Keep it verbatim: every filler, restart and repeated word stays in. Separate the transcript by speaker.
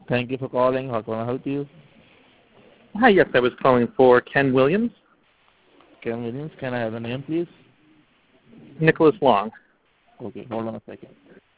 Speaker 1: Thank you for calling. How can I help you?
Speaker 2: Hi, yes, I was calling for Ken Williams.
Speaker 1: Ken Williams, can I have a name, please?
Speaker 2: Nicholas Long.
Speaker 1: Okay, hold on a second.